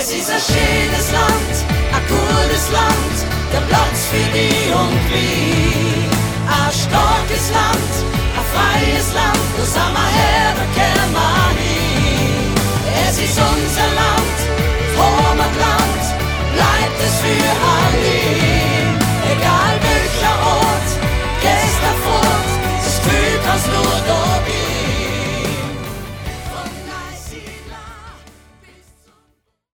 Es ist ein schönes Land, ein gutes Land, der Platz für die und wie. Ein starkes Land, ein freies Land, da sind wir her, da kehren wir hin. Es ist unser Land, Heimatland, bleibt es für alle. Egal welcher Ort, gehst du fort, das Gefühl kannst nur dort.